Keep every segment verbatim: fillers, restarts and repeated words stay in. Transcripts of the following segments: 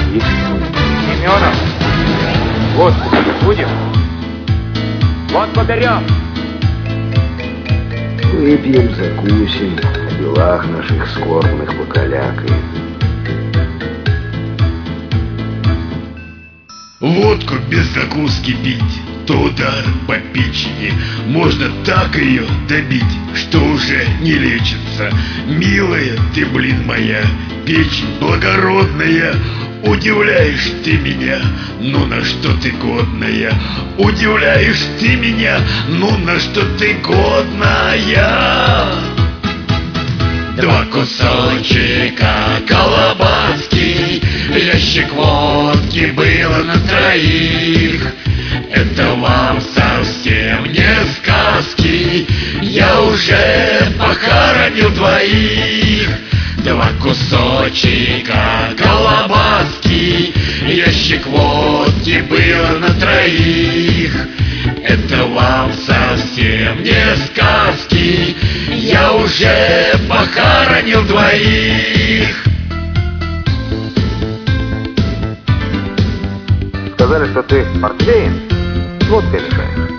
Пить? Семенов, водку будем? Водку берем. Выпьем, закусим, о делах наших скорбных покалякаем. Водку без закуски пить, то удар по печени. Можно так ее добить, что уже не лечится. Милая ты, блин, моя, печень благородная. Удивляешь ты меня, ну на что ты годная. Удивляешь ты меня, ну на что ты годная. Два кусочка колбаски, ящик водки было на троих. Это вам совсем не сказки, я уже похоронил двоих. Два кусочка колбаски, ящик водки было на троих. Это вам совсем не сказки, я уже похоронил двоих. Сказали, что ты портвейн с водкой мешаешь.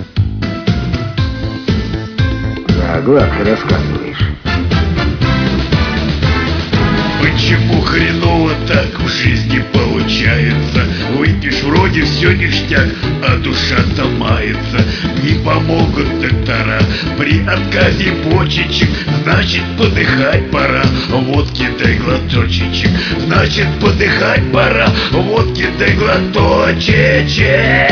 Да, гладко рассказываешь. Почему хреново так в жизни получается? Выпьешь, вроде все ништяк, а душа-то мается. Не помогут доктора при отказе почечек, значит подыхать пора, водки дай глоточечек. Значит подыхать пора, водки дай глоточечек.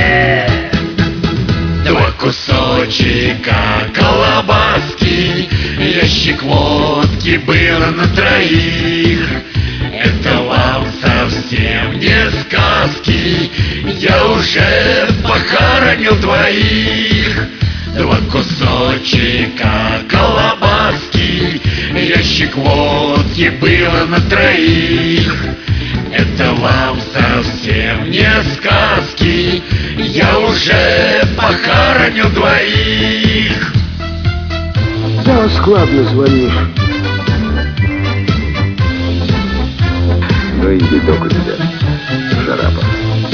Два кусочка колбаски, ящик водки было на троих. Это вам совсем не сказки, я уже похоронил двоих. Два кусочка колбаски, ящик водки было на троих. Это вам совсем не сказки, я уже похоронил двоих. Да, складно звонишь. Ну иди, док у тебя, шарапа.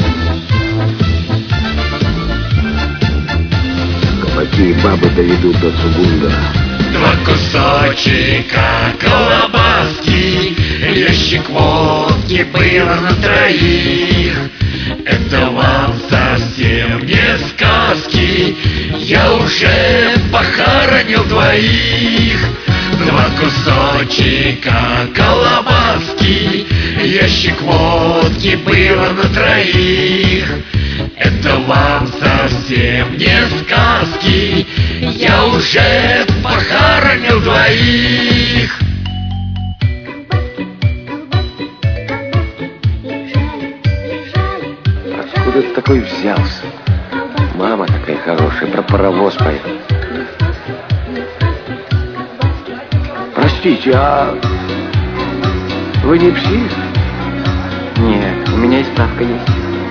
Кабаки и бабы доведут до Цугунда. Два кусочка колбаски, ящик водки было на троих. Это вам совсем не сказки, я уже похоронил двоих. Два кусочка колбаски, ящик водки было на троих. Это вам совсем не сказки, я уже похоронил двоих. Откуда ты такой взялся? Мама такая хорошая, про паровоз поет. Простите, а вы не псих? Нет, у меня и справка есть.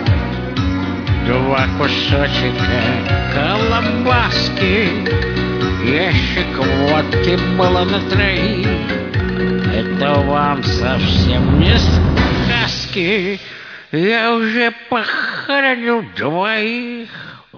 Два кусочка колбаски, ящик водки было на троих. Это вам совсем не сказки, я уже похоронил двоих.